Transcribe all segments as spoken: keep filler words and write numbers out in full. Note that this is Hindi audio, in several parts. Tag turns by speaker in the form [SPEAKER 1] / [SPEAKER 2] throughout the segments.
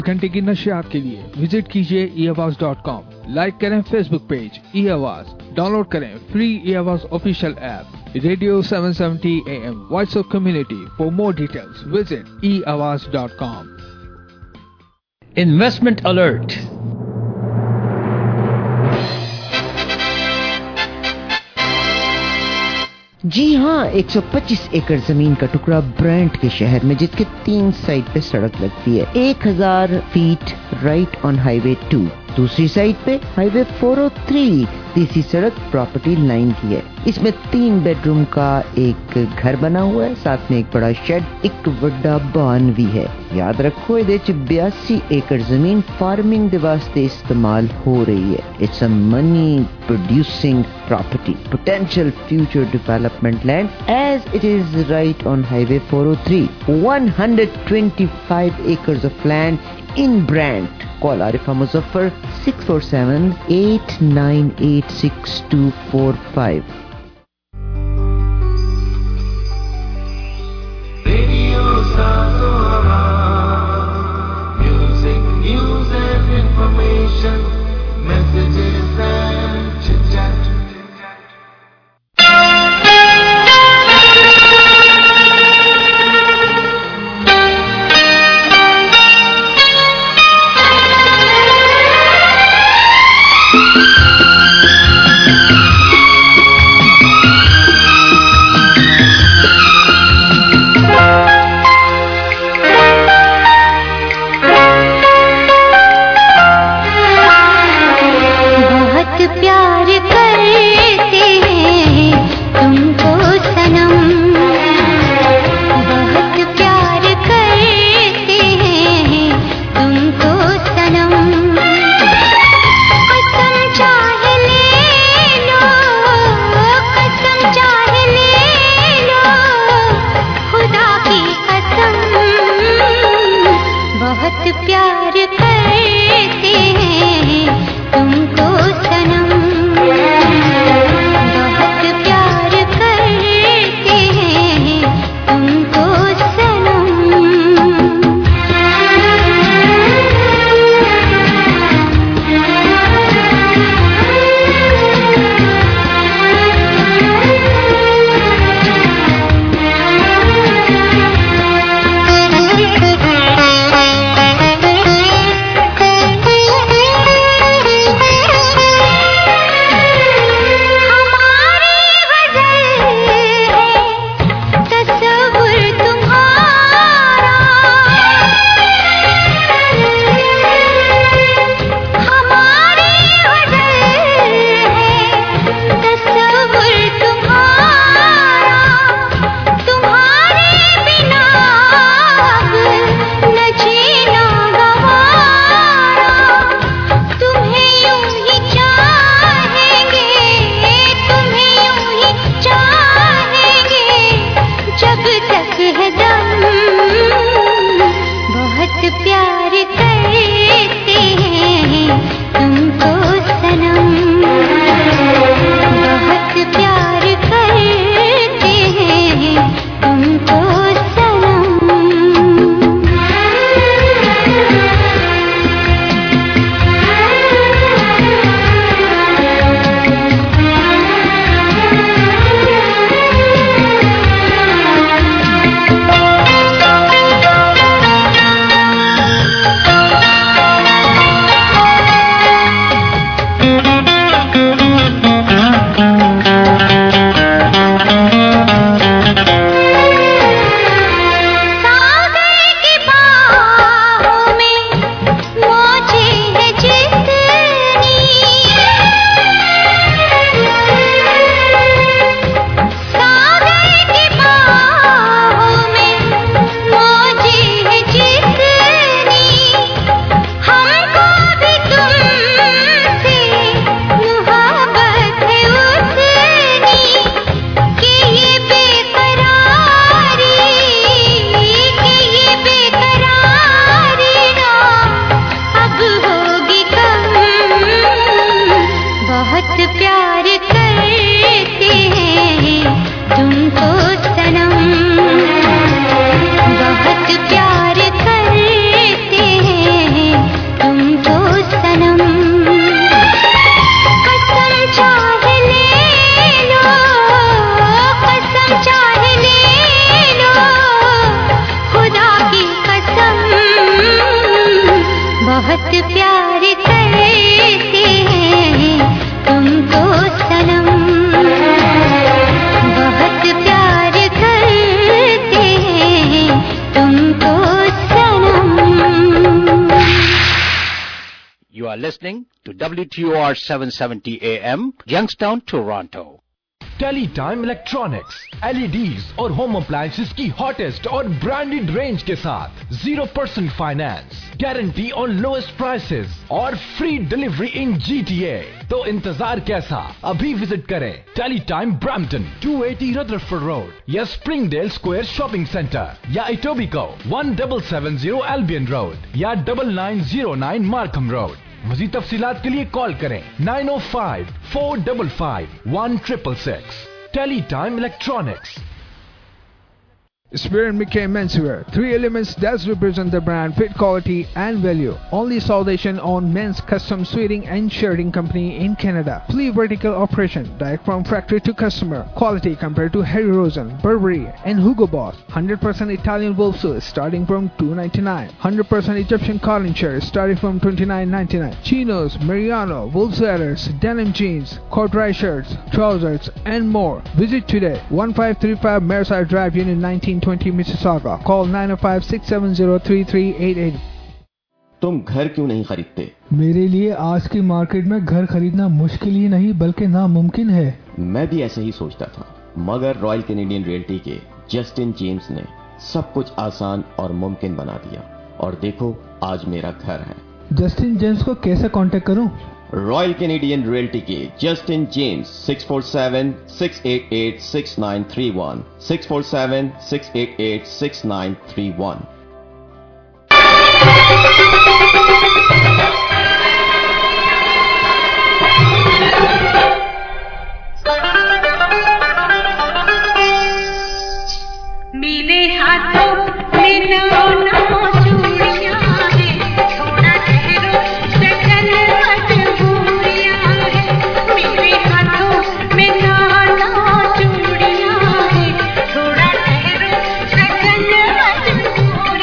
[SPEAKER 1] घंटे की नशियात के लिए विजिट कीजिए E Awaaz dot com. Like करें Facebook page E Awaaz, download करें free E Awaaz official app radio seven seventy A M voice of community. For more details visit E Awaaz dot com.
[SPEAKER 2] Investment alert.
[SPEAKER 3] जी हाँ, एक सौ पच्चीस एकड़ जमीन का टुकड़ा ब्रांड के शहर में, जिसके तीन साइड पे सड़क लगती है। एक हज़ार feet right on highway two, दूसरी साइड पे हाईवे फोर ओ थ्री, तीसरी सड़क प्रॉपर्टी लाइन की है। इसमें तीन बेडरूम का एक घर बना हुआ है, साथ में एक बड़ा शेड, एक बड़ा बान भी है। याद रखो, ये बयासी एकड़ जमीन फार्मिंग दे वास्ते इस्तेमाल हो रही है। It's a money producing property, potential future development land, as it is right on highway four oh three. one hundred twenty-five acres of land in Brant. Call Arifa Muzaffar six four seven, eight nine eight, six two four five.
[SPEAKER 4] Radio Sazora, music, news and information, messages and chit-chat.
[SPEAKER 2] बहुत प्यार करते हैं तुमको सनम, बहुत प्यार करते हैं तुमको सनम।
[SPEAKER 5] You are listening to W T O R seven seventy A M, Youngstown, Toronto.
[SPEAKER 6] Teletime Electronics, LEDs और होम अप्लायंसेस की हॉटेस्ट और ब्रांडेड रेंज के साथ zero percent finance, guarantee on lowest prices और फ्री डिलीवरी इन जीटीए। तो इंतजार कैसा, अभी विजिट करें Teletime Brampton two eighty Rutherford Road या स्प्रिंगडेल स्क्वायर शॉपिंग सेंटर या Etobicoke one seven seven zero Albion Road या double nine zero nine Markham Road. मज़ीद तफसीलात के लिए कॉल करें nine oh five four five five one six six six. Teletime Electronics.
[SPEAKER 1] Spear and McKay Menswear, three elements that represent the brand, fit, quality and value. Only South Asian owned men's custom suiting and shirting company in Canada. Fully vertical operation, direct from factory to customer. Quality compared to Harry Rosen, Burberry and Hugo Boss. one hundred percent Italian wool suits starting from two ninety-nine. one hundred percent Egyptian cotton shirts starting from twenty-nine ninety-nine. Chinos, Mariano, wool sweaters, denim jeans, corduroy shirts, trousers and more. Visit today. one five three five Mareside Drive, Unit nineteen twenty Mississauga. Call nine oh five six seven zero three three eight eight.
[SPEAKER 7] तुम घर क्यों नहीं खरीदते?
[SPEAKER 8] मेरे लिए आज की मार्केट में घर खरीदना मुश्किल ही नहीं बल्कि नामुमकिन है।
[SPEAKER 7] मैं भी ऐसा ही सोचता था, मगर रॉयल कैनेडियन रियल्टी के जस्टिन जेम्स ने सब कुछ आसान और मुमकिन बना दिया और देखो आज मेरा घर है।
[SPEAKER 8] जस्टिन जेम्स को कैसे कांटेक्ट करूं?
[SPEAKER 7] रॉयल कैनेडियन रियल्टी के Justin James six four seven six eight eight six nine three one six four seven six eight eight six nine three one.
[SPEAKER 2] मेरे हाथों में नौ नौ चूड़ियां हैं, थोड़ा ठहरो सजन मजबूरियां हैं। मेरे हाथों में नौ नौ चूड़ियां हैं, थोड़ा ठहरो सजन मजबूरियां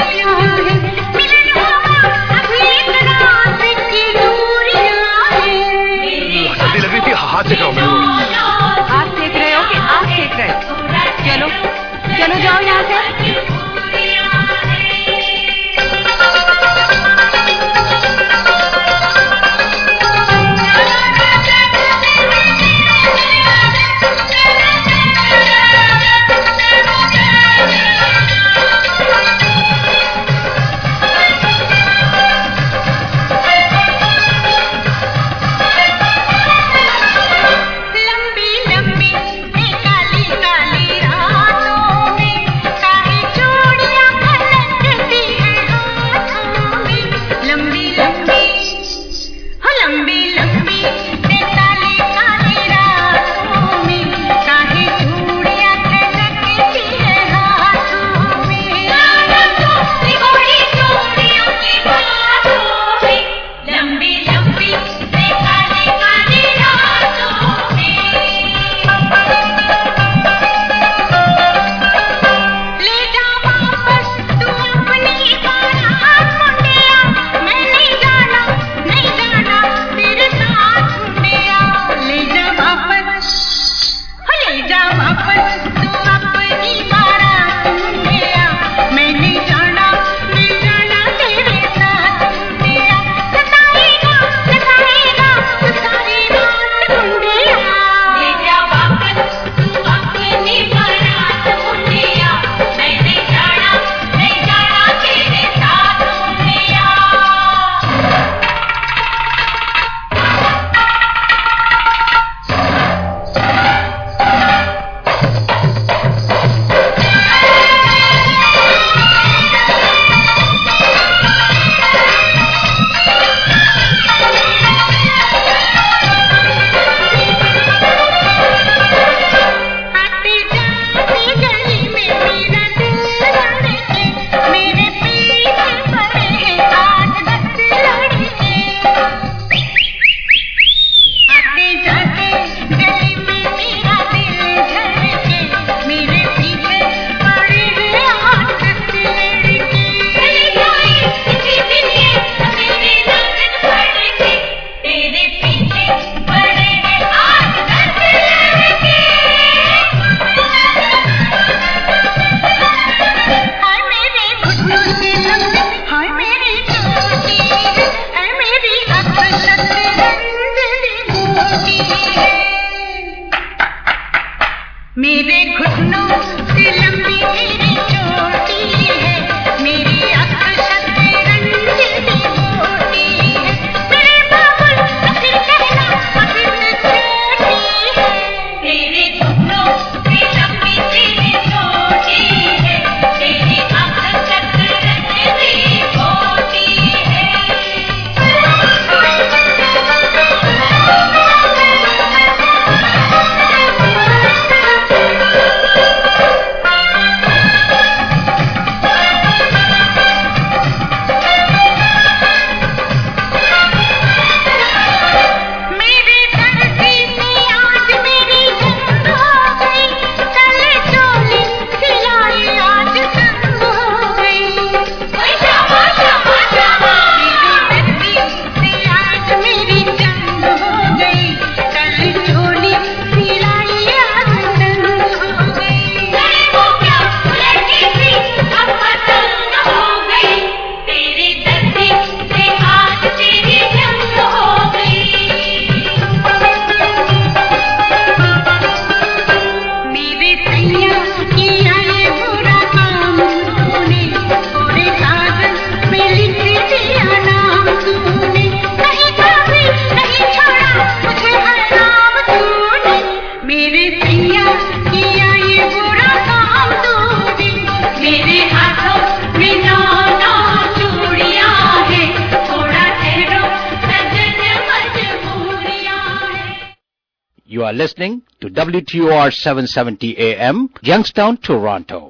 [SPEAKER 5] are listening to W T O R seven seventy A M, Youngstown, Toronto.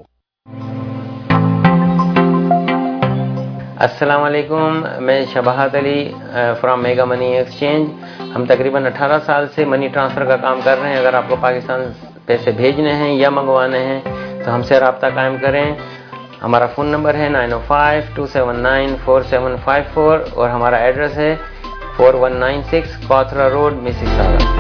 [SPEAKER 9] अस्सलाम वालेकुम, मैं Shabahat Ali from Mega Money Exchange. हम तकरीबन अठारह साल से मनी ट्रांसफ़र का काम कर रहे हैं। अगर आपको पाकिस्तान पैसे भेजने हैं या मंगवाने हैं तो हमसे रब्ता कायम करें। हमारा फ़ोन नंबर है nine oh five two seven nine four seven five four और हमारा एड्रेस है four one nine six Cawthra Road, Mississauga.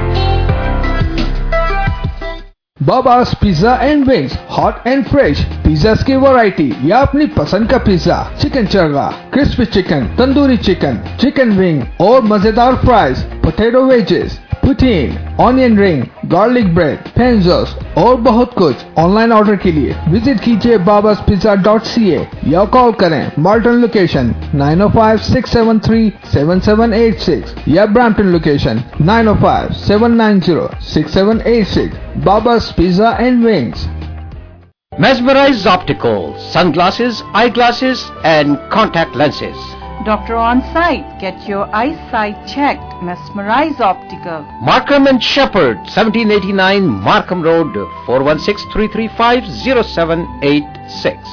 [SPEAKER 1] Baba's pizza and wings, hot and fresh pizza की वैरायटी या अपनी पसंद का pizza, chicken chargha, crispy chicken, tandoori chicken, chicken wing और मजेदार fries, potato wedges, poutine, onion ring, garlic bread, पेंजोस और बहुत कुछ। ऑनलाइन ऑर्डर के लिए विजिट कीजिए बाबास पिज्जा डॉट सी ए या कॉल करें Malton location nine oh five six seven three seven seven eight six या Brampton location nine oh five seven nine zero six seven eight six. Baba's Pizza and Wings.
[SPEAKER 5] Mesmerize Opticals, sunglasses, eyeglasses and contact lenses.
[SPEAKER 10] Doctor on site. Get your eyesight checked. Mesmerize Optical.
[SPEAKER 5] Markham and Shepherd, seventeen eighty-nine Markham Road, four one six, three three five, zero seven eight six.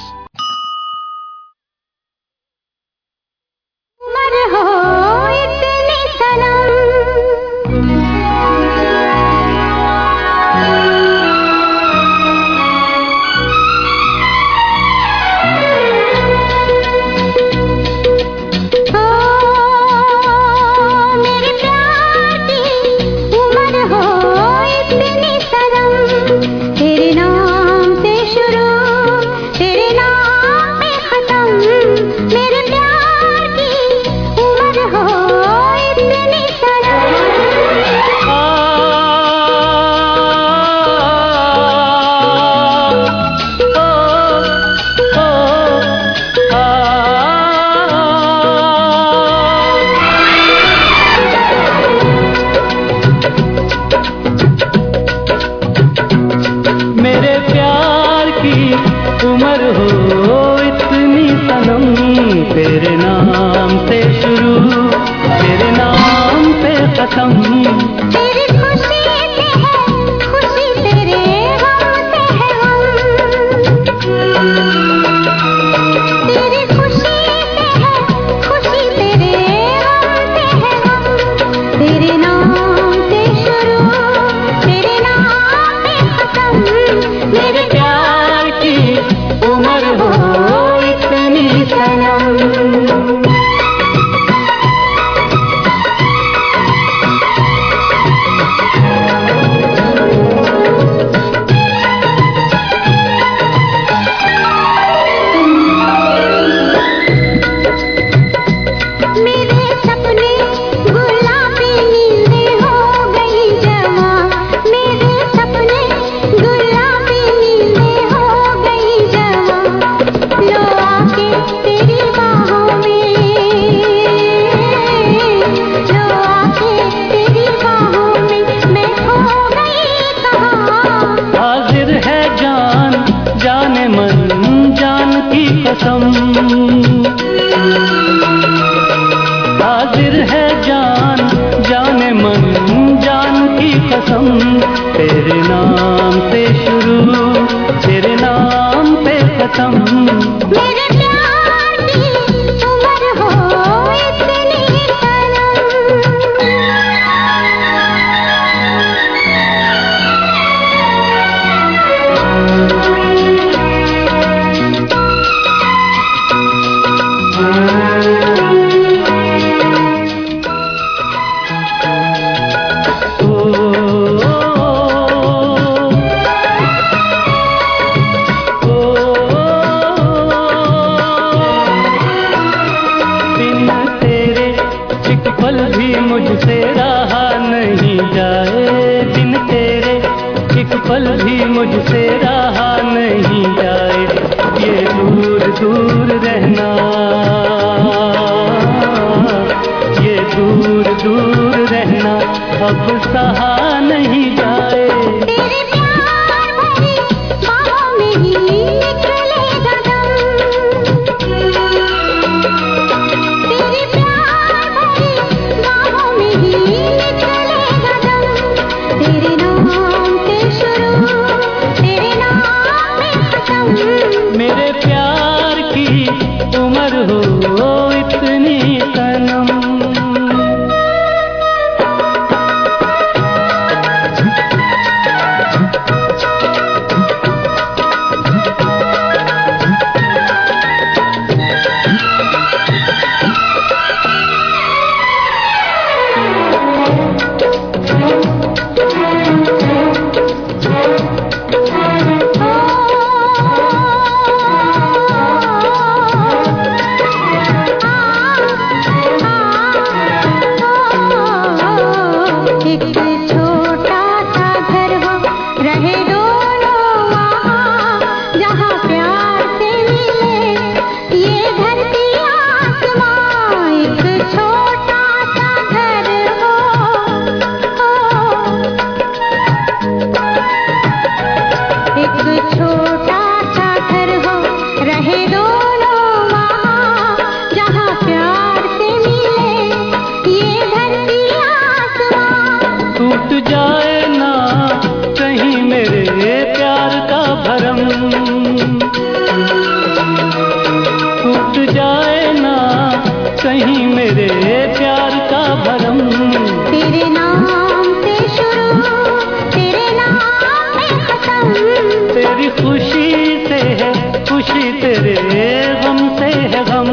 [SPEAKER 11] हाजिर है जान जाने मन जान की कसम, तेरे नाम से शुरू तेरे नाम पे खत्म।
[SPEAKER 2] मेरे प्यार की उम्र हो इतनी
[SPEAKER 11] मुझसे रहा नहीं जाए, बिन तेरे एक पल भी मुझसे रहा नहीं जाए। ये दूर दूर रहना, ये दूर दूर रहना अब सहा नहीं जाए।
[SPEAKER 2] तेरे प्यार भरी बाहों में ही निकलेगा दम, तेरे प्यार भरी बाहों में ही निकलेगा दम, तेरे नाम
[SPEAKER 11] जाए ना कहीं मेरे प्यार का भरम, टूट जाए ना कहीं मेरे प्यार का भरम।
[SPEAKER 2] तेरे नाम से शुरू, तेरे नाम पे खत्म,
[SPEAKER 11] तेरी खुशी से है खुशी, तेरे गम से है गम।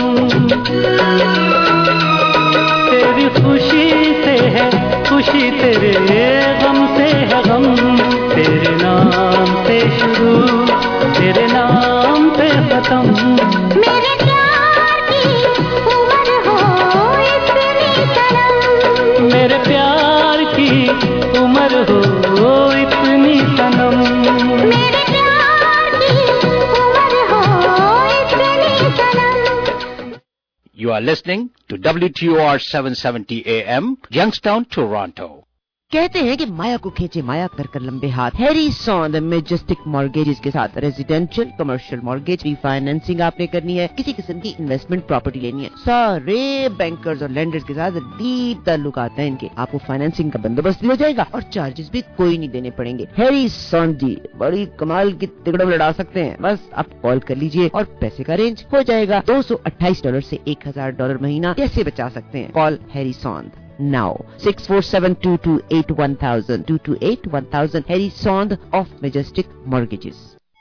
[SPEAKER 11] तेरी खुशी से है खुशी, तेरे गम से है गम। तेरे नाम से शुरू, तेरे नाम पे खत्म।
[SPEAKER 2] मेरे प्यार की उम्र हो इतनी सनम,
[SPEAKER 11] मेरे प्यार की उम्र हो इतनी सनम।
[SPEAKER 2] मेरे प्यार की उम्र हो इतनी सनम।
[SPEAKER 5] You are listening to W T O R seven seventy A M, Youngstown, Toronto.
[SPEAKER 3] कहते हैं कि माया को खींचे माया कर कर लंबे हाथ। हैरी सॉन्द मैजेस्टिक मॉर्गेजेस के साथ रेजिडेंशियल कमर्शियल मॉर्गेज रीफाइनेंसिंग आपने करनी है, किसी किस्म की इन्वेस्टमेंट प्रॉपर्टी लेनी है, सारे बैंकर्स और लेंडर्स के साथ डीप ताल्लुक आता है इनके। आपको फाइनेंसिंग का बंदोबस्त भी हो जाएगा और चार्जेस भी कोई नहीं देने पड़ेंगे। हैरी सॉन्द जी बड़ी कमाल की तिकड़म लड़ा सकते हैं, बस आप कॉल कर लीजिए और पैसे का अरेंज हो जाएगा। दो सौ अट्ठाईस डॉलर से एक हजार डॉलर महीना कैसे बचा सकते हैं? Call Harry Saund now six four seven two two eight one thousand two two eight one thousand Harry Sond of Majestic Mortgages।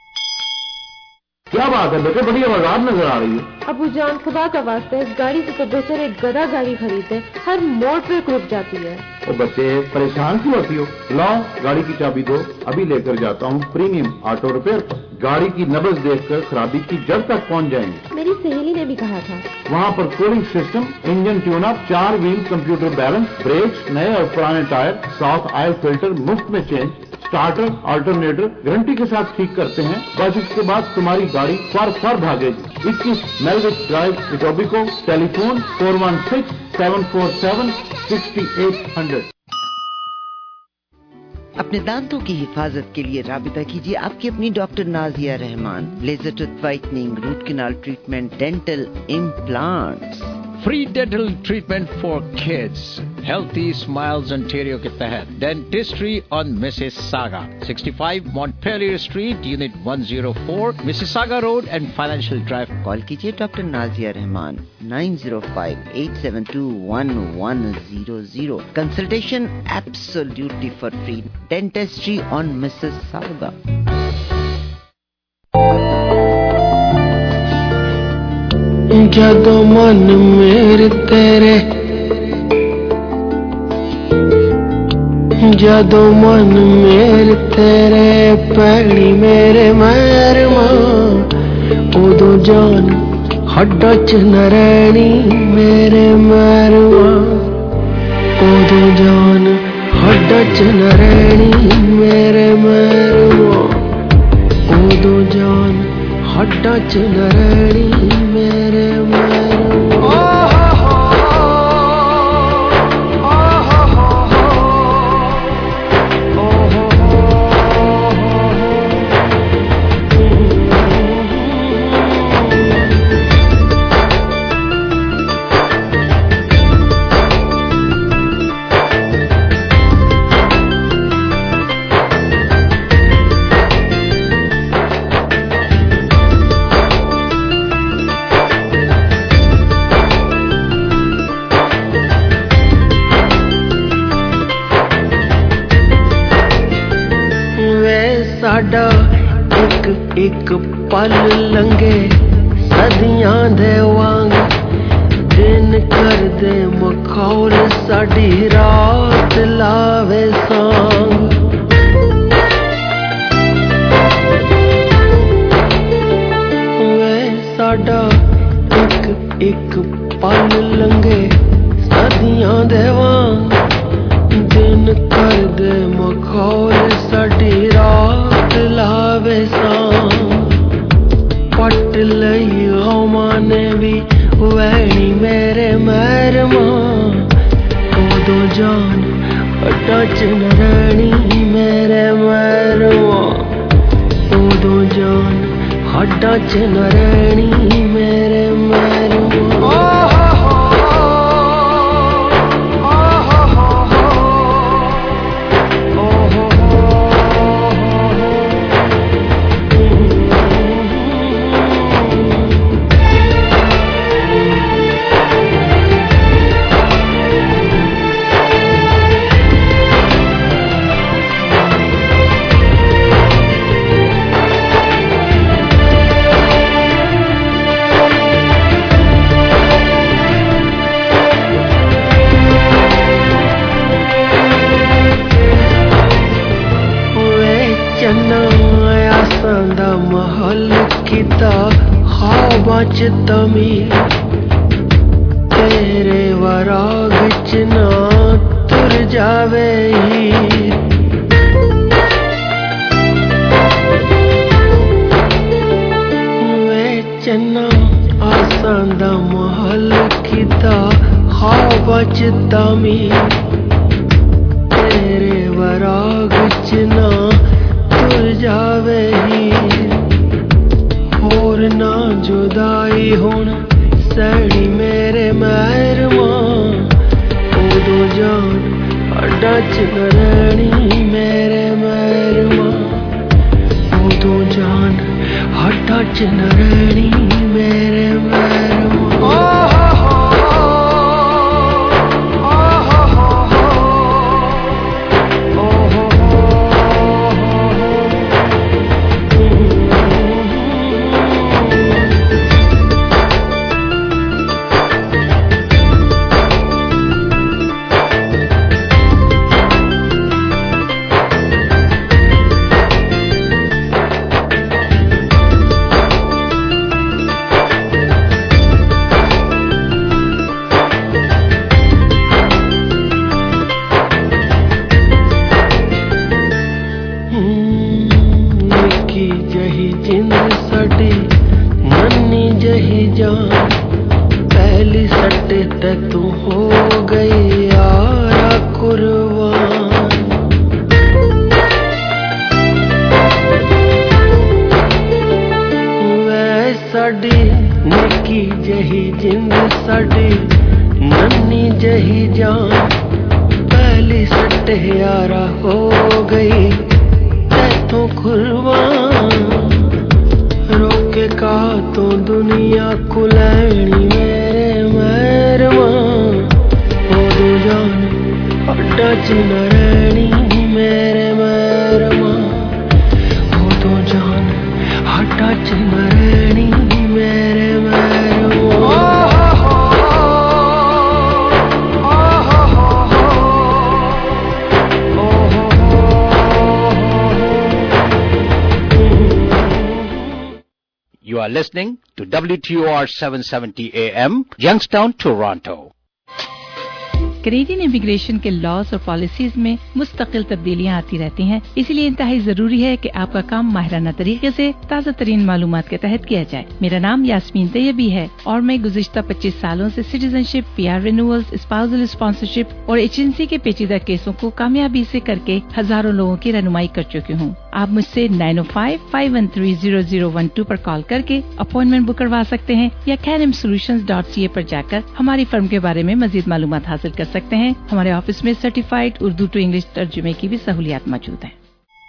[SPEAKER 12] क्या बात है बेटे, बड़ी आवाज़ नजर आ रही है।
[SPEAKER 13] अबू जान खुदा का वास्ता है, इस गाड़ी से तो बेहतर एक गधा गाड़ी खरीदे, हर मोड़ पे रुक जाती है।
[SPEAKER 12] ओ बच्चे परेशान क्यों होती हो? लाओ गाड़ी की चाबी दो, अभी लेकर जाता हूँ प्रीमियम ऑटो रिपेयर पर। गाड़ी की नब्ज देखकर खराबी की जड़ तक पहुँच जाएंगे।
[SPEAKER 13] मेरी सहेली ने भी कहा था।
[SPEAKER 12] वहाँ पर cooling system, engine tune up, चार व्हील कंप्यूटर बैलेंस, ब्रेक्स नए और पुराने टायर, साफ ऑयल फिल्टर मुफ्त में चेंज, स्टार्टर अल्टरनेटर गारंटी के साथ ठीक करते हैं। बस इसके बाद तुम्हारी गाड़ी फर फर भागेगी। इक्कीस Melwich Drive, Etobicoke. Telephone four one six seven four seven sixty eight hundred.
[SPEAKER 3] अपने दांतों की हिफाजत के लिए राबिता कीजिए आपकी अपनी doctor Nazia Rahman. Laser tooth whitening, root canal treatment, dental implants,
[SPEAKER 5] free dental treatment for kids, Healthy Smiles Ontario के तहत Dentistry on Mississauga, sixty-five Montpelier Street, Unit one oh four, Mississauga Road and Financial Drive।
[SPEAKER 3] Call कीजिए doctor Nazia Rahman nine zero five eight seven two one one zero zero। Consultation absolutely for free. Dentistry on Mississauga.
[SPEAKER 14] ਜਦੋਂ ਮਨ ਮੇਰੇ ਤੇਰੇ, ਜਦੋਂ ਮਨ ਮੇਰੇ ਤੇਰੇ ਪੈਣੀ ਮੇਰੇ ਮਰਮਾ, ਉਦੋਂ ਜਾਨ ਹੱਡਾਂ ਚ ਨ ਰਹਿਣੀ ਮੇਰੇ ਮਰਮਾ, ਉਦੋਂ ਜਾਨ ਹੱਡਾਂ ਚ ਨ ਰਹਿਣੀ ਮੇਰੇ ਮਰਮਾ, ਉਦੋਂ ਜਾਨ ਹੱਡਾਂ ਚ ਨ ਰਹਿਣੀ ਮੇਰੇ ਮਰਮਾ। ਸਾਡਾ ਇੱਕ ਇੱਕ ਪਲ ਲੰਘੇ ਸਦੀਆਂ ਦੇ ਵਾਂਗ, ਦਿਨ ਕਰਦੇ ਮਖੌਲ ਸਾਡੀ ਰਾਤ ਲਾਵੇ ਸਾਂਗ। ਵੇ ਸਾਡਾ ਇੱਕ ਇੱਕ ਪਲ ਲੰਘੇ ਸਦੀਆਂ ਦੇ ਵਾਂਗ, ਦਿਨ ਕਰਦੇ ਮਖੌਲ ਸਾਡੀ ਰਾਤ ਲਾਵੇ ਸਾਂ। ਪੱਟ ਲਈ ਹਵਾਂ ਨੇ ਵੀ ਵਹਿਣੀ ਮੇਰੇ ਮਰਮਾ, ਉਦੋਂ ਜਾਨ ਹੱਡਾਂ ਚ ਨ ਰਹਿਣੀ ਮੇਰੇ ਮਰਮਾ, ਉਦੋਂ ਜਾਨ ਹੱਡਾਂ ਚ ਨ ਰਹਿਣੀ ਮੇਰੇ ਮਰਮਾ। च तमीर तेरे वराग च ना तुर जावे हीर वे चन्ना आसां दा महल कीता ख्वाब च तमीर तेरे वराग च ना तुर जावे हीर होर ना जुदाई हुण सैनी मेरे महरमां उदों जान अड्डा च न रैहनी मेरे महरमां उदों जान अड्डा च न रैहनी मेरे महरमां
[SPEAKER 5] Listening to W T O R seven seventy A M, Youngstown, Toronto.
[SPEAKER 15] Canadian immigration के लॉज और पॉलिसीज में मुस्तकिल तब्दीलियां आती रहती हैं, इसलिए इंतहाई जरूरी है कि आपका काम माहिराना तरीके से ताज़ा तरीन मालूमात के तहत किया जाए। मेरा नाम यास्मीन तैयबी है और मैं गुज़िश्ता पच्चीस सालों से citizenship, PR renewals, spousal sponsorship और एजेंसी के पेचीदा केसों को कामयाबी से करके हजारों लोगों की रहनुमाई कर चुकी हूँ। आप मुझसे nine oh five five one three zero zero one two पर कॉल करके अपॉइंटमेंट बुक करवा सकते हैं या कैनम सोल्यूशंस डॉट सी ए पर जाकर हमारी फर्म के बारे में मजीद मालूमात हासिल कर सकते हैं। हमारे ऑफिस में सर्टिफाइड उर्दू टू इंग्लिश तर्जुमे की भी सहूलियात मौजूद है।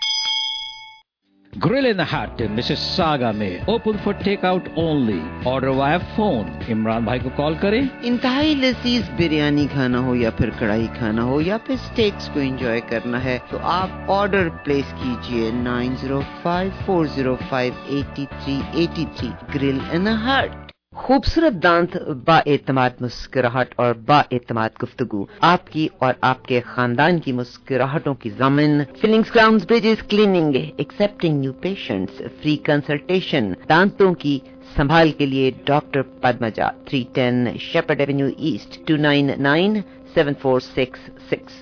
[SPEAKER 5] Grill in the Hut in Mississauga में open for takeout only. Order via phone. Imran भाई को कॉल करें।
[SPEAKER 3] इंतहाई लजीज बिरयानी खाना हो या फिर कढ़ाई खाना हो या फिर स्टेक्स को एंजॉय करना है तो आप ऑर्डर प्लेस कीजिए nine zero five four zero five eight three eight three. Grill in the Hut. खूबसूरत दांत, बाएतमाद मुस्कुराहट और बाएतमाद गुफ्तगू, आपकी और आपके खानदान की मुस्कुराहटों की ज़मीन। Fillings, crowns, bridges, cleaning, accepting new patients, free consultation, दांतों की संभाल के लिए doctor Padmaja, three ten Sheppard Avenue East, two nine nine seven four six six.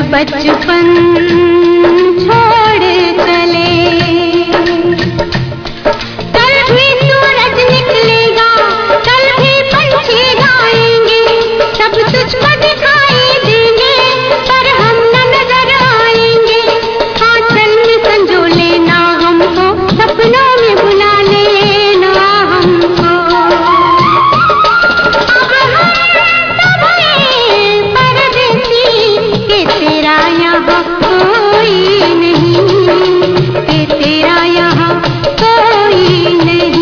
[SPEAKER 2] बचपन छोड़ चले, कल भी सूरज निकलेगा, कल भी पंछी गाएंगे, सब तुझको दिखाई देंगे, पर हम न नजर आएंगे। आंचल में संजो लेना हमको, सपनों में बुला लेना हमको। अब हम सब हैं परदेसी, के तेरा यहाँ कोई नहीं, के तेरा यहाँ कोई नहीं।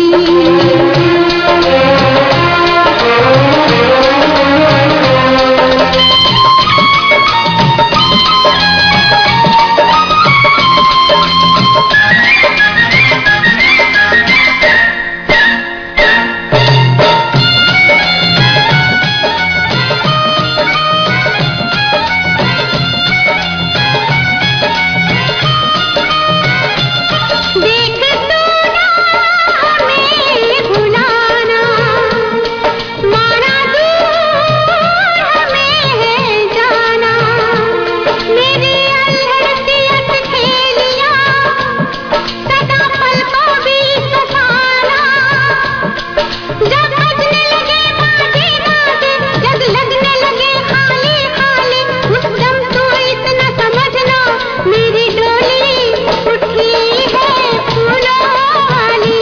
[SPEAKER 2] देख तू ना हमें भुलाना, माना दूर हमें है जाना, मेरी अल्हड़ती अटखेलियाँ सदा पलकों बीच फसाना। जब बजने लगे बाजे बाजे, जग लगने लगे खाली खाली, उस दम तू इतना समझना, मेरी डोली उठी है फूलों वाली।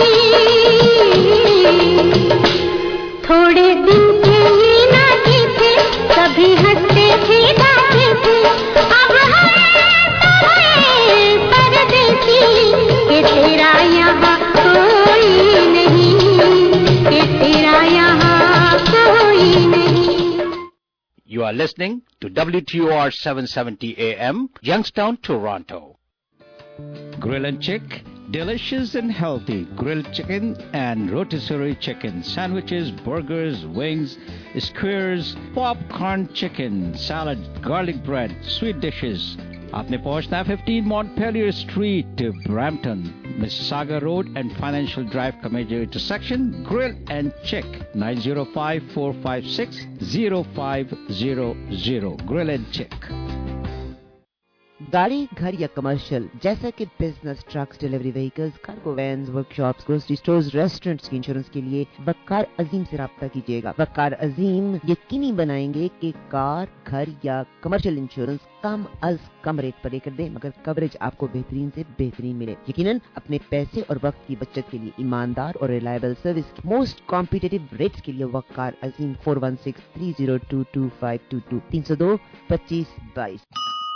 [SPEAKER 2] थोड़े दिन के ये नाते थे, कभी हंसते थे गाते थे, अब हम सब हैं परदेसी, के तेरा यहाँ कोई नहीं, के तेरा यहाँ कोई नहीं।
[SPEAKER 5] You are listening to W T O R seven seventy A M, Youngstown, Toronto. Grill and Chick, delicious and healthy grilled chicken and rotisserie chicken, sandwiches, burgers, wings, skewers, popcorn chicken, salad, garlic bread, sweet dishes. आपने पहुंचना है fifteen Montpelier Street, Brampton, Mississauga Road and Financial Drive का major intersection. Grill and Chick, nine zero five, four five six, zero five zero zero. Grill and Chick.
[SPEAKER 3] गाड़ी, घर या कमर्शियल जैसा कि business, trucks, delivery vehicles, cargo vans, workshops, grocery stores, restaurants की इंश्योरेंस के लिए वकार अजीम से राब्ता कीजिएगा। वकार अजीम यकीनी बनाएंगे कि कार, घर या कमर्शियल इंश्योरेंस कम अज कम रेट पर लेकर दें, मगर कवरेज आपको बेहतरीन से बेहतरीन मिले। यकीनन अपने पैसे और वक्त की बचत के लिए ईमानदार और रिलायबल सर्विस की मोस्ट कॉम्पिटिटिव रेट्स के लिए Waqar Azeem four one six three zero two two five two two तीन सौ दो पच्चीस बाईस।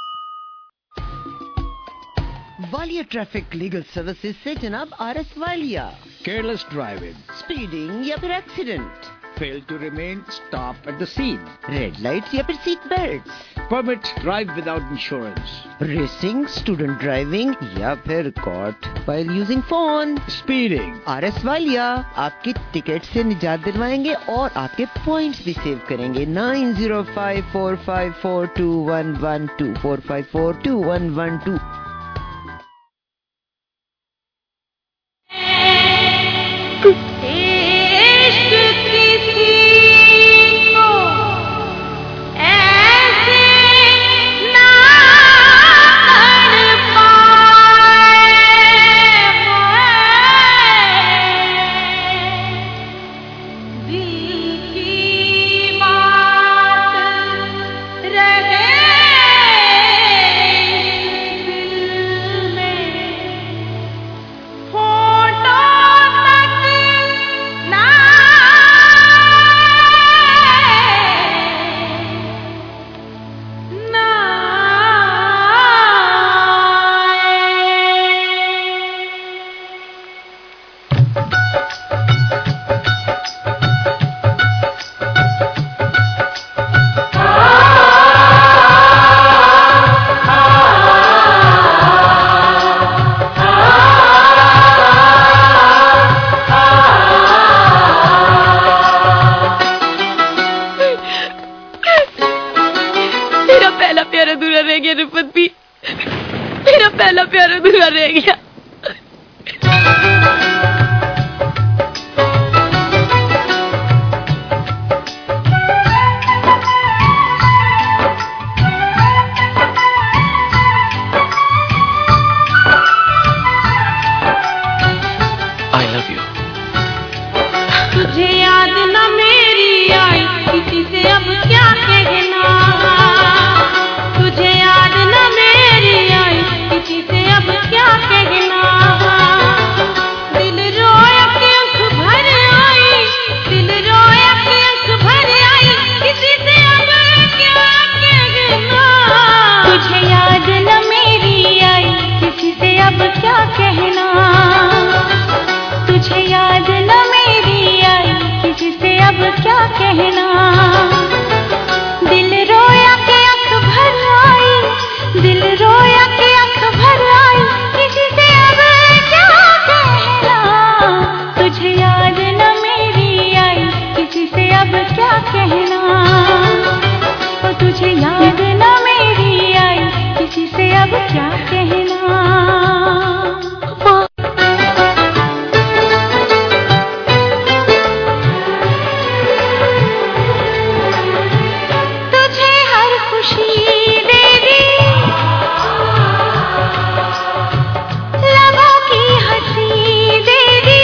[SPEAKER 3] वालिया ट्रैफिक लीगल सर्विसेज से जनाब R S Walia.
[SPEAKER 5] Careless driving,
[SPEAKER 3] speeding या फिर accident,
[SPEAKER 5] fail to remain, stop at the scene,
[SPEAKER 3] red lights या फिर seat belts,
[SPEAKER 5] permit drive without insurance,
[SPEAKER 3] racing, student driving या फिर caught while using phone,
[SPEAKER 5] speeding.
[SPEAKER 3] R S Walia आपकी टिकट से निजात दिलवाएंगे और आपके पॉइंट्स भी सेव करेंगे। Nine zero five four five four two one one two four five four two one one two.
[SPEAKER 2] इश्क किसी को ऐसे ना कर पाए, दिल की बात रहे दिल में, होठों तक ना ना
[SPEAKER 13] मेरा पहला प्यार अधूरा रह गया रिफत भी, मेरा पहला प्यार अधूरा रह गया।
[SPEAKER 2] कहना, तो तुझे याद न मेरी आई, किसी से अब क्या कहना। तुझे हर खुशी दे दी, लबों की हंसी दे दी,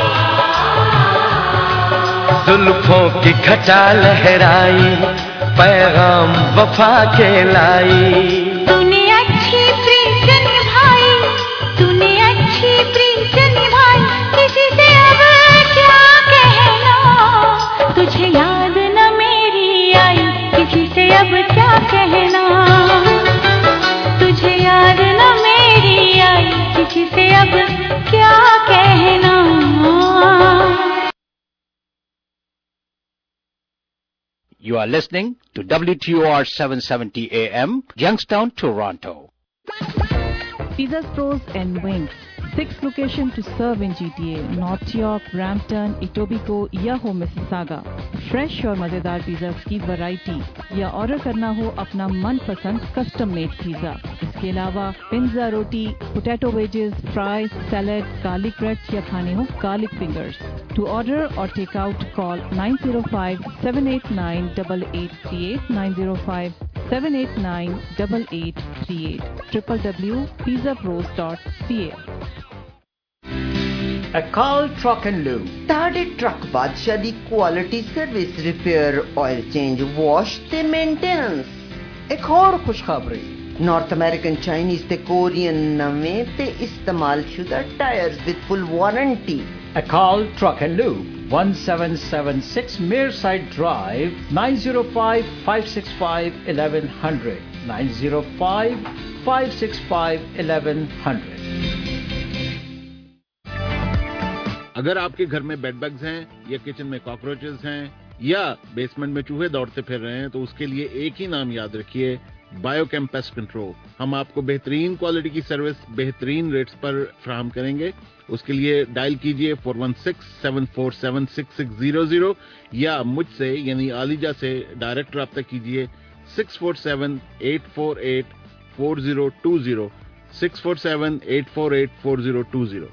[SPEAKER 14] जुल्फों की घटा लहराई, पैगाम वफा के लाई।
[SPEAKER 2] तूने अच्छी प्रीत निभाई, तूने अच्छी प्रीत निभाई, किसी से अब क्या कहना। तुझे याद न मेरी आई, किसी से अब क्या कहना। तुझे याद न मेरी आई, किसी से अब क्या कहना।
[SPEAKER 5] You are listening to W T O R seven seventy A M, Youngstown, Toronto.
[SPEAKER 15] Pizzas Pros and Wings. Six locations to serve in G T A, North York, Brampton, Etobicoke या हो Mississauga. फ्रेश और मजेदार पिज़्ज़ास की वैरायटी या ऑर्डर करना हो अपना मनपसंद कस्टम मेड पिज़्ज़ा। इसके अलावा पिज़्ज़ा रोटी, potato wedges, fries, salad, garlic bread या खाने हो garlic fingers. To order or take out, call nine zero five, seven eight nine, eight eight three eight, nine zero five, seven eight nine, eight eight three eight, w w w dot pizza pros dot c a.
[SPEAKER 5] Akal Truck and Lube.
[SPEAKER 3] ਤੁਹਾਡੇ ਟਰੱਕ ਬਾਦਸ਼ਾਹ ਦੀ quality service, repair, oil change, wash ਤੇ ਮੇਨਟੇਨੈਂਸ।
[SPEAKER 5] ਇੱਕ ਹੋਰ ਖੁਸ਼ਖਬਰੀ,
[SPEAKER 3] ਨਾਰਥ ਅਮਰੀਕਨ, ਚਾਈਨੀਜ਼ ਤੇ ਕੋਰੀਅਨ ਨਵੇਂ ਤੇ ਇਸਤੇਮਾਲ ਸ਼ੁਦਾ tyres with full warranty.
[SPEAKER 5] Akal Truck and Lube, one seven seven six Mearside Drive, nine zero five, five six five, eleven hundred, nine zero five, five six five, eleven hundred.
[SPEAKER 12] अगर आपके घर में बेड बग्स हैं या किचन में कॉकरोचेस हैं या बेसमेंट में चूहे दौड़ते फिर रहे हैं, तो उसके लिए एक ही नाम याद रखिए, बायोकेम पेस्ट कंट्रोल। हम आपको बेहतरीन क्वालिटी की सर्विस बेहतरीन रेट्स पर फराहम करेंगे। उसके लिए डायल कीजिए four one six, seven four seven, six six zero zero या मुझसे यानी आलिजा से डायरेक्ट रब्ता कीजिए six four seven, eight four eight, four zero two zero, six four seven, eight four eight, four zero two zero.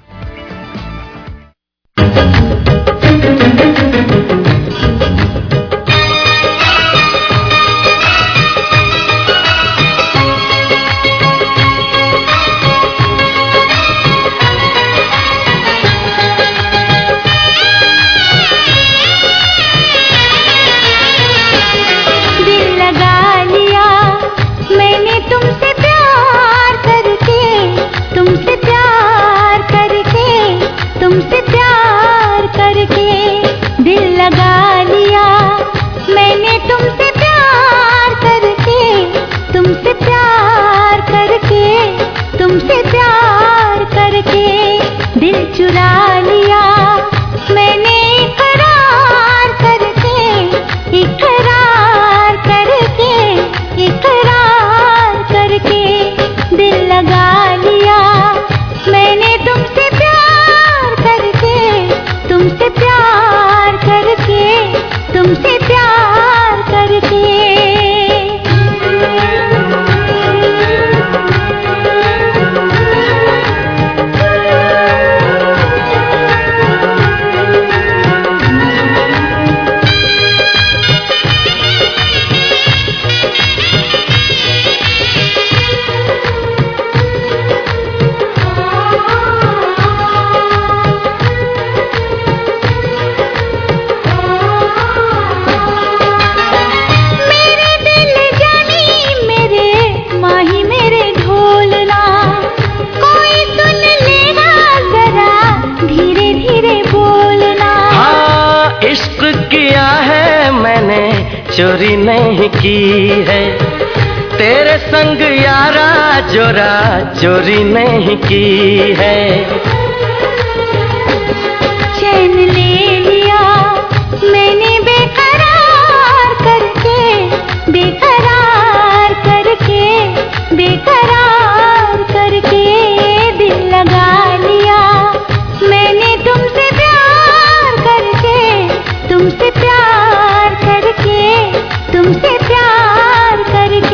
[SPEAKER 14] चोरी नहीं की है तेरे संग यारा, जोरा चोरी नहीं की है।
[SPEAKER 2] चैन ले लिया मैंने बेकरार करके, बेकरार करके, बेकरार करके दिल लगा लिया मैंने तुमसे प्यार करके, तुमसे प्यार करके। तुमसे प्यार करके।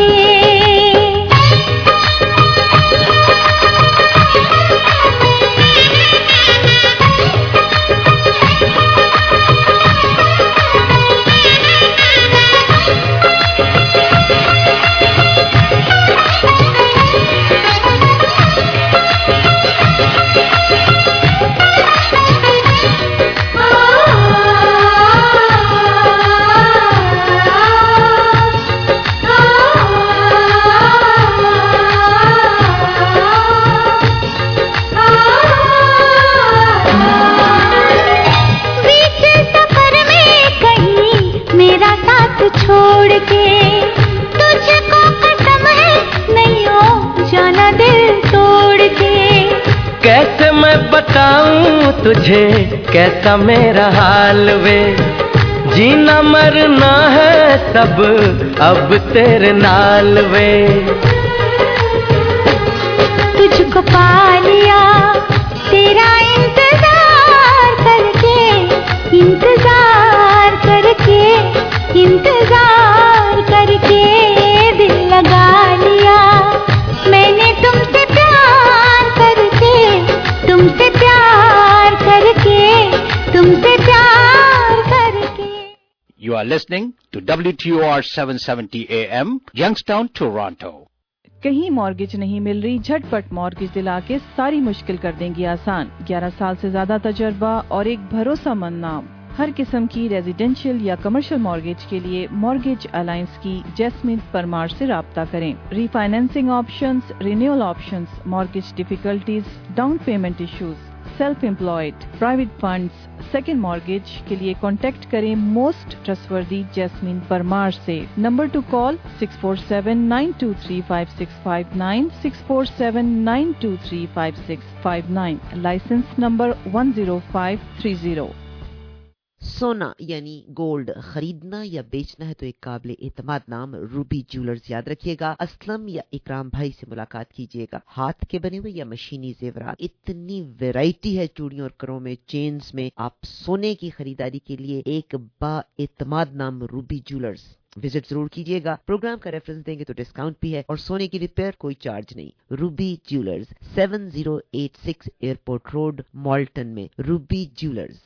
[SPEAKER 2] छोड़ के तुझको कसम है नहीं हो जाना दिल तोड़ के।
[SPEAKER 14] कैसे मैं बताऊं तुझे कैसा मेरा हाल वे, जीना मरना है सब अब तेरे नाल वे।
[SPEAKER 2] तुझको पा लिया तेरा इंतजार करके, इंतजार करके, इंतजार करके दिल लगा लिया मैंने तुमसे प्यार करके, तुमसे प्यार करके, तुमसे प्यार करके।
[SPEAKER 5] You are listening to W T O R seven seventy A M, Youngstown, Toronto.
[SPEAKER 16] कहीं मॉर्गेज नहीं मिल रही, झटपट मॉर्गेज दिला के सारी मुश्किल कर देंगी आसान। ग्यारह साल से ज्यादा तजर्बा और एक भरोसेमंद नाम। हर किस्म की रेजिडेंशियल या कमर्शियल मॉर्गेज के लिए मॉर्गेज अलायंस की जैस्मिन परमार से राब्ता करें। Refinancing options, renewal options, mortgage difficulties, down payment issues, self employed, private funds, second mortgage के लिए कॉन्टेक्ट करें मोस्ट ट्रस्टवर्दी जैस्मिन परमार से। Number two call six four seven nine two three five six five nine, six four seven nine two three five six five nine, licence number one zero five three zero.
[SPEAKER 3] सोना यानी गोल्ड खरीदना या बेचना है तो एक काबिल एतमाद नाम रूबी ज्वेलर्स याद रखिएगा। असलम या इकराम भाई से मुलाकात कीजिएगा। हाथ के बने हुए या मशीनी जेवरात, इतनी वैरायटी है चूड़ियों और करों में, चेन्स में। आप सोने की खरीदारी के लिए एक बा एतमाद नाम रूबी ज्वेलर्स विजिट जरूर कीजिएगा। प्रोग्राम का रेफरेंस देंगे तो डिस्काउंट भी है और सोने की रिपेयर कोई चार्ज नहीं। Ruby jewellers, seven zero eight six airport road, Malton में। Ruby jewellers.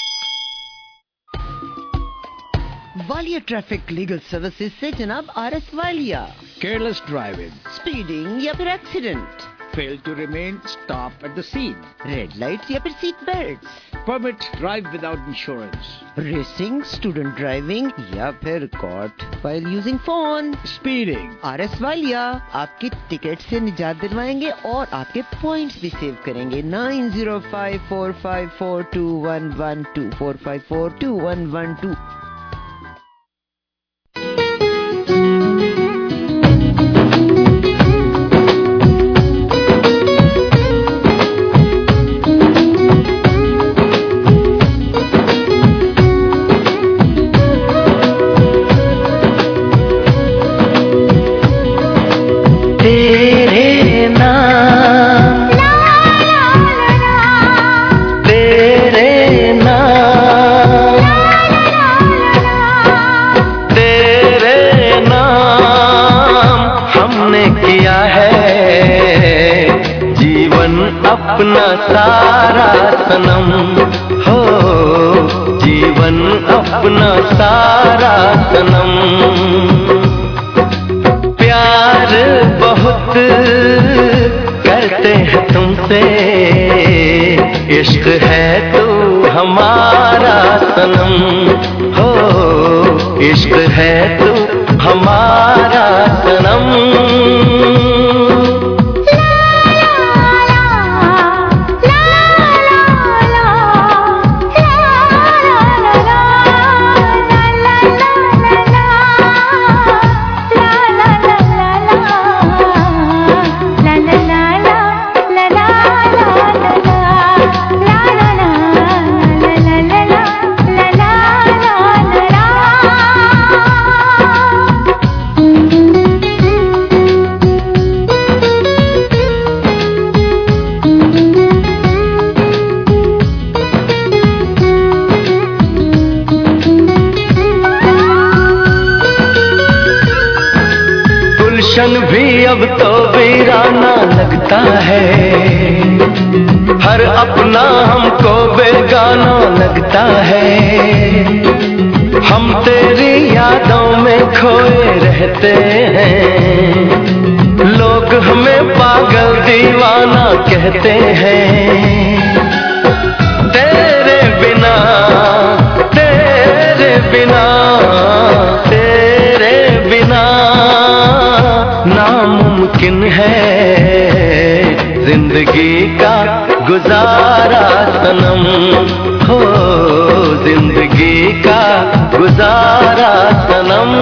[SPEAKER 3] Walia traffic legal services से जनाब R S Walia.
[SPEAKER 5] Careless driving,
[SPEAKER 3] speeding या फिर accident,
[SPEAKER 5] fail to remain, stop at the scene,
[SPEAKER 3] red lights या फिर seat belt,
[SPEAKER 5] permit drive without insurance,
[SPEAKER 3] racing, student driving या फिर caught while using phone,
[SPEAKER 5] speeding।
[SPEAKER 3] R S Walia आपकी टिकट से निजात दिलवाएंगे और आपके पॉइंट्स भी सेव करेंगे। Nine zero five four five four two one one two, four five four two one one two.
[SPEAKER 14] अपना सारा सनम हो, जीवन अपना सारा सनम। प्यार बहुत करते हैं तुमसे, इश्क है तो हमारा सनम हो, इश्क है तो हमारा सनम। गुलशन भी अब तो वीराना लगता है, हर अपना हमको बेगाना लगता है। हम तेरी यादों में खोए रहते हैं, लोग हमें पागल दीवाना कहते हैं। तेरे बिना तेरे बिना तेरे बिना नामुमकिन है जिंदगी का गुजारा सनम, हो जिंदगी का गुजारा सनम।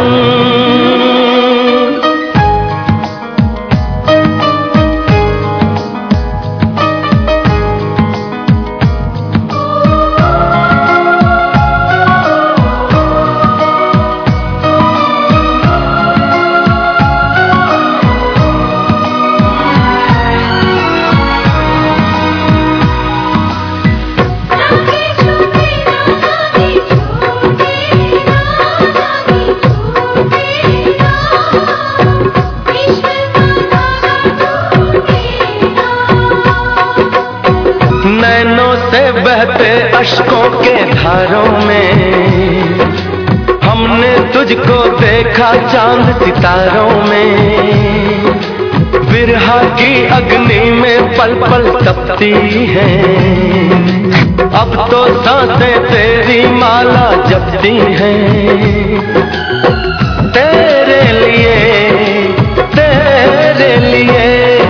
[SPEAKER 14] बहते अश्कों के धारों में हमने तुझको देखा चांद सितारों में, बिरहा की अग्नि में पल पल तपती है, अब तो सांसें तेरी माला जपती हैं। तेरे लिए तेरे लिए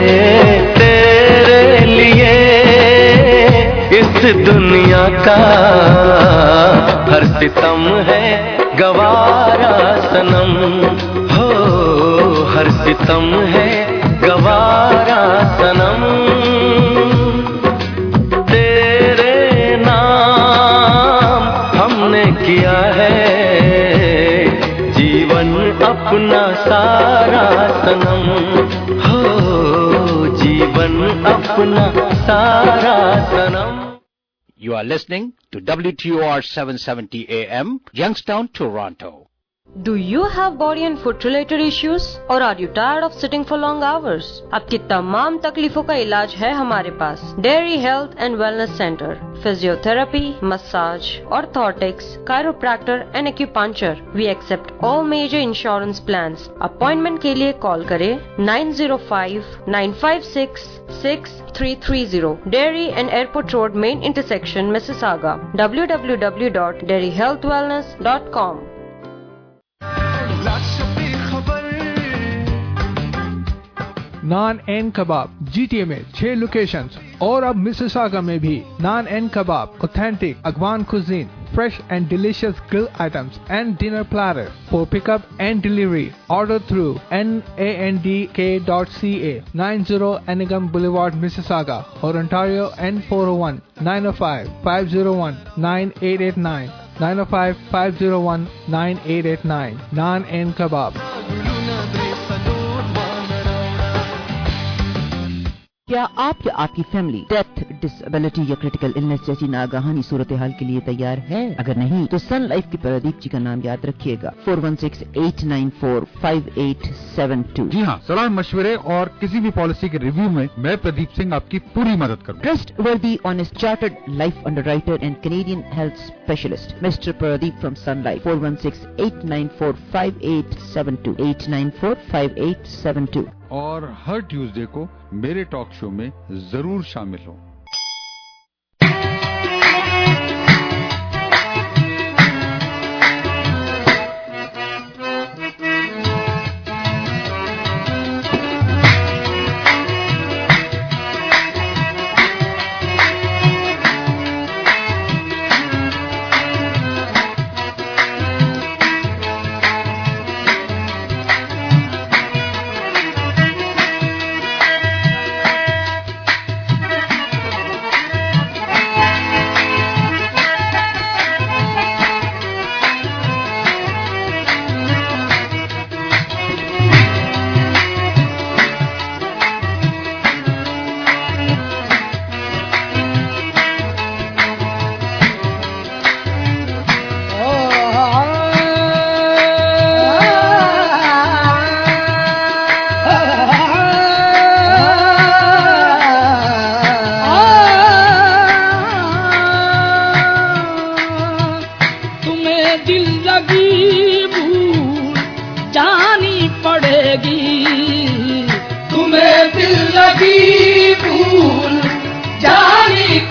[SPEAKER 14] तेरे लिए इस दुनिया का हर सितम है गवारा सनम, हो हर सितम है गवारा सनम। तेरे नाम हमने किया है जीवन अपना सारा सनम, हो जीवन अपना सारा सनम।
[SPEAKER 5] You are listening to W T O R seven seventy A M, Youngstown, Toronto.
[SPEAKER 17] Do you have body and foot related issues or are you tired of sitting for long hours? आपकी तमाम तकलीफों का इलाज है हमारे पास। Dairy Health and Wellness Center, Physiotherapy, Massage, Orthotics, Chiropractor and Acupuncture. We accept all major insurance plans. Appointment के लिए कॉल करें nine zero five nine five six six three three zero. Dairy and Airport Road Main Intersection, Mississauga. w w w dot dairy health wellness dot com.
[SPEAKER 1] Naan and Kabab GTA में छह लोकेशंस और अब मिसिसागा में भी। Naan and Kabab, authentic Afghan cuisine, fresh and delicious grill items and dinner platter for pickup and delivery. Order through nandk dot c a, ninety Anigam Boulevard, Mississauga, or Ontario, N four oh one nine oh five five oh one nine eight eight nine, nine oh five five oh one nine eight eight nine. Naan and Kebab.
[SPEAKER 3] क्या आप या आपकी फैमिली डेथ, डिसेबिलिटी या क्रिटिकल इलनेस जैसी नागाहानी सूरत हाल के लिए तैयार है? अगर नहीं तो सन लाइफ के प्रदीप जी का नाम याद रखिएगा, four one six eight nine four five eight seven two.
[SPEAKER 18] जी हाँ, सलाह मशवरे और किसी भी पॉलिसी के रिव्यू में मैं प्रदीप सिंह आपकी पूरी मदद करूँगा।
[SPEAKER 3] Trustworthy honest chartered life underwriter and Canadian health specialist mister Pradeep from Sun Life, four one six eight nine four five eight seven two, eight nine four five eight seven two.
[SPEAKER 18] और हर ट्यूसडे को मेरे टॉक शो में जरूर शामिल हो।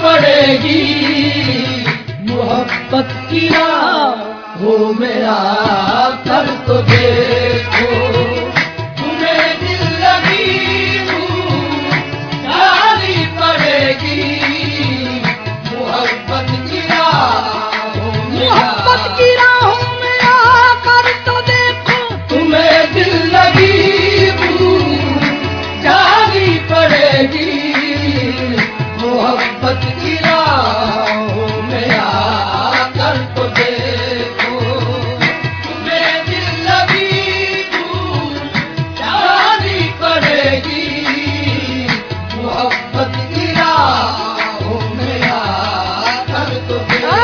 [SPEAKER 19] पड़ेगी मोहब्बत की राह हो मेरा कर तो देखो तुम्हें दिल लगी जानी पड़ेगी मोहब्बत की राह मोहब्बत की राहों में आकर तो देखो तुम्हें दिल लगी जानी पड़ेगी मोहब्बत की राहों में आकर तो देखो तुम्हें दिल लगी जानी पड़ेगी मोहब्बत की राहों में आकर तो देखो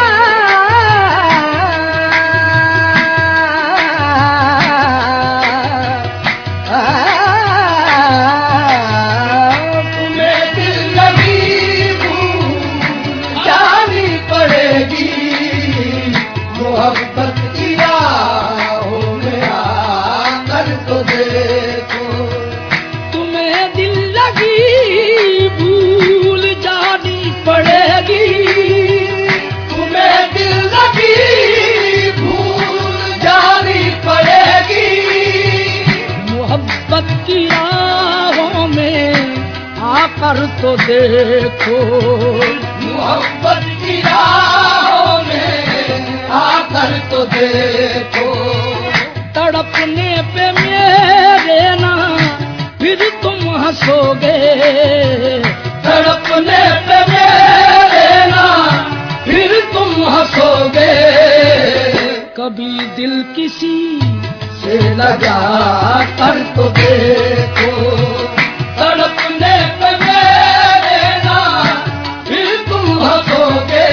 [SPEAKER 19] मोहब्बत की राहों में आकर तो देखो तुम्हें दिल लगी भूल जानी पड़ेगी तुम्हें दिल लगी भूल जानी पड़ेगी मोहब्बत की राहों में आकर तो देखो मोहब्बत की राहों में आकर तो देखो तड़पने पे मेरे ना फिर तुम हंसोगे तड़पने पे मेरे ना फिर तुम हंसोगे कभी दिल किसी से लगा कर तो देखो तड़पने पे मेरे ना फिर तुम हंसोगे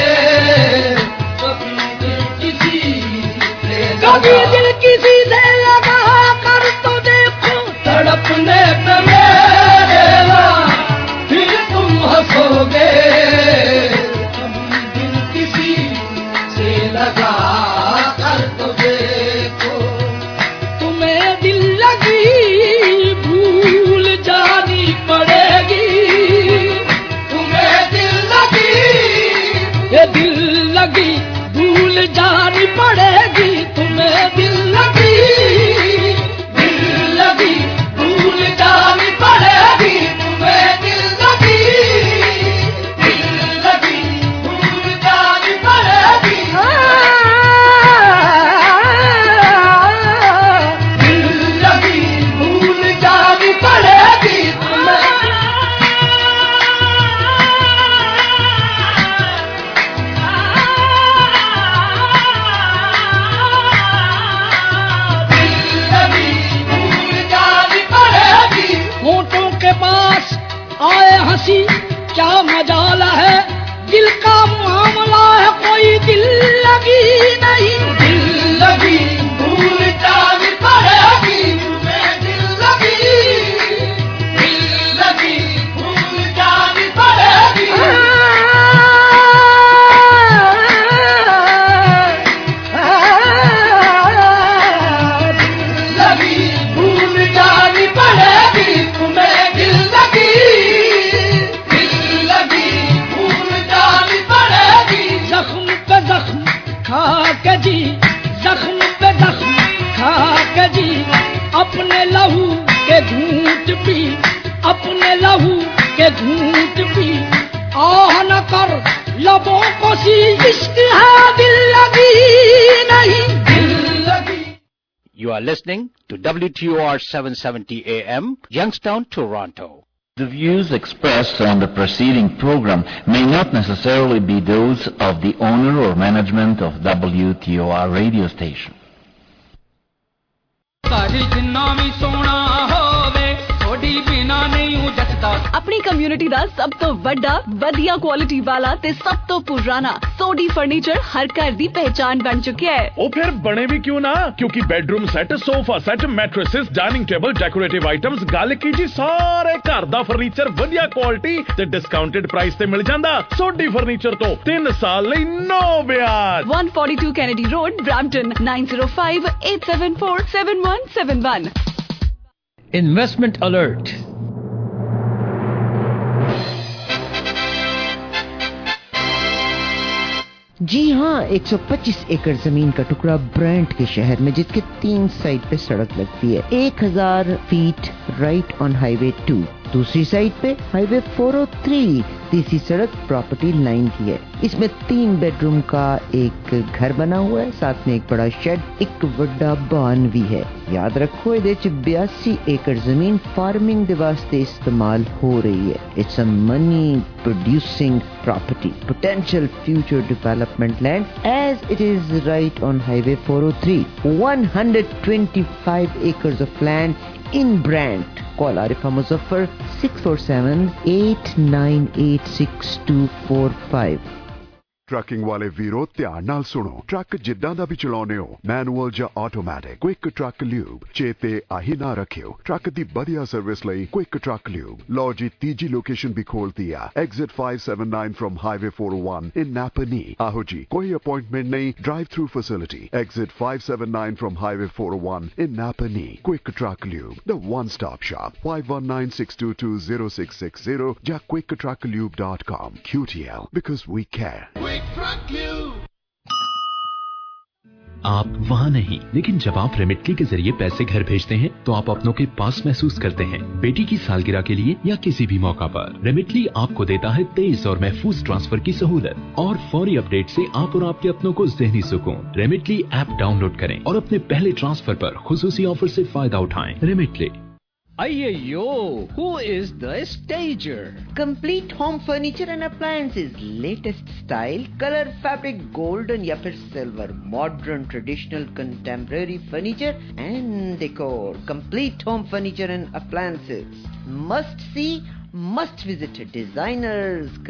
[SPEAKER 19] कभी दिल किसी से लगा कर तो देखो तड़पने पे मेरे ना फिर तुम हंसोगे कभी दिल किसी से लगा कर तो देखो तुम्हें दिल लगी भूल जानी पड़ेगी तुम्हें दिल लगी ये दिल लगी भूल जानी पड़ेगी तुम्हें दिल लगी दिल लगी भूल जानी पड़ेगी तुम्हें दिल लगी दिल लगी भूल जानी पड़ेगी दिल लगी भूल जानी पड़ेगी तुम्हें होठों के पास आए हंसी क्या मजाला है दिल का मामला है कोई दिल लगी नहीं दिल लगी भूल जानी पड़ेगी तुम्हें दिल लगी दिल लगी भूल जानी पड़ेगी लगी भूल जानी पड़ेगी तुम्हें दिल लगी दिल लगी भूल जानी पड़ेगी जख्म पे जख्म खा के जी जख्म पे जख्म खा के जी अपने लहू के घूंट पी अपने लहू के घूंट पी आह न कर लबों को सी इश्क है दिल लगी नहीं दिल लगी
[SPEAKER 5] You are listening to W T O R seven seventy A M, Youngstown, Toronto.
[SPEAKER 20] The views expressed on the preceding program may not necessarily be those of the owner or management of W T O R radio station.
[SPEAKER 21] अपनी कम्युनिटी ਦਾ ਸਭ ਤੋਂ ਵੱਡਾ ਵਧੀਆ ਕੁਆਲਿਟੀ ਵਾਲਾ ਤੇ ਸਭ ਤੋਂ ਪੁਰਾਣਾ ਸੋਡੀ ਫਰਨੀਚਰ ਹਰ ਘਰ ਦੀ ਪਹਿਚਾਨ ਬਣ ਚੁੱਕਿਆ ਹੈ।
[SPEAKER 22] ਉਹ ਫਿਰ ਬਣੇ ਵੀ ਕਿਉਂ ਨਾ ਕਿਉਂਕਿ bedroom set sofa set mattresses dining table decorative items ਗੱਲ ਕੀ ਜੀ ਸਾਰੇ ਘਰ ਦਾ ਫਰਨੀਚਰ ਵਧੀਆ ਕੁਆਲਿਟੀ ਤੇ ਡਿਸਕਾਊਂਟਡ ਪ੍ਰਾਈਸ ਤੇ ਮਿਲ ਜਾਂਦਾ। ਸੋਡੀ ਫਰਨੀਚਰ ਤੋਂ ਤਿੰਨ ਸਾਲ ਲਈ ਨੋ ਵਿਆਜ।
[SPEAKER 21] one forty-two Kennedy Road, Brampton, nine zero five, eight seven four, seven one seven one.
[SPEAKER 5] Investment alert.
[SPEAKER 3] जी हाँ, एक सौ पच्चीस एकड़ जमीन का टुकड़ा ब्रांड के शहर में जिसके तीन साइड पे सड़क लगती है। एक हजार feet right on highway two, दूसरी साइड पे हाईवे चार सौ तीन, तीसरी सड़क प्रॉपर्टी लाइन की है। इसमें तीन बेडरूम का एक घर बना हुआ है, साथ में एक बड़ा शेड, एक बड़ा बान भी है। याद रखो ये बयासी एकड़ जमीन फार्मिंग दे वास्ते इस्तेमाल हो रही है। It's a money producing property, potential future development land as it is right on highway चार सौ तीन, one hundred twenty-five acres of land in Brant. Call Arifa Muzaffar six four seven, eight nine eight, six two four five.
[SPEAKER 4] Trucking ਵਾਲੇ ਵੀਰੋ ਧਿਆਨ ਨਾਲ ਸੁਣੋ। ਟਰੱਕ ਜਿੱਦਾਂ ਦਾ ਵੀ ਚਲਾਉਨੇ ਹੋ, ਮੈਨੂਅਲ ਜਾਂ ਆਟੋਮੈਟਿਕ, ਕੁਇਕ ਟਰੱਕ ਲਿਊਬ ਚੇਤੇ ਆਹੀ ਨਾ ਰੱਖਿਓ। ਟਰੱਕ ਦੀ ਵਧੀਆ ਸਰਵਿਸ ਲਈ ਕੁਇਕ ਟਰੱਕ ਲਿਊਬ। ਲਓ ਜੀ ਤੀਜੀ ਲੋਕੇਸ਼ਨ ਵੀ ਖੋਲਤੀ ਆ, exit five seventy-nine from highway four oh one in Napanee। ਆਹੋ ਜੀ, ਕੋਈ ਅਪਾਇੰਟਮੈਂਟ ਨਹੀਂ, drive through facility. Exit five seventy-nine from highway four oh one in Napanee। Quick truck lube, the one stop shop। five one nine, six two two, zero six six zero ਜਾਂ quick truck lube dot com। Q T L, because we care।
[SPEAKER 6] आप वहाँ नहीं, लेकिन जब आप रेमिटली के जरिए पैसे घर भेजते हैं तो आप अपनों के पास महसूस करते हैं। बेटी की सालगिरह के लिए या किसी भी मौका पर रेमिटली आपको देता है तेज और महफूज ट्रांसफर की सहूलत और फौरी अपडेट से आप और आपके अपनों को जहनी सुकून। रेमिटली ऐप डाउनलोड करें और अपने पहले ट्रांसफर पर खुसूसी ऑफर से फायदा उठाएं। रेमिटली।
[SPEAKER 23] Ayyo, who is the stager?
[SPEAKER 3] Complete home furniture and appliances, latest style, color, fabric, golden या फिर silver, modern, traditional, contemporary furniture and decor. Complete home furniture and appliances. Must see, must visit designers.